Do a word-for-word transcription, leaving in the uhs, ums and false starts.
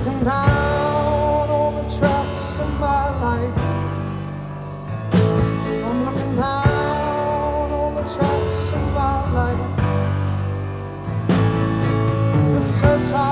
looking down on the tracks of my life. I'm looking down on the tracks of my life. The stretch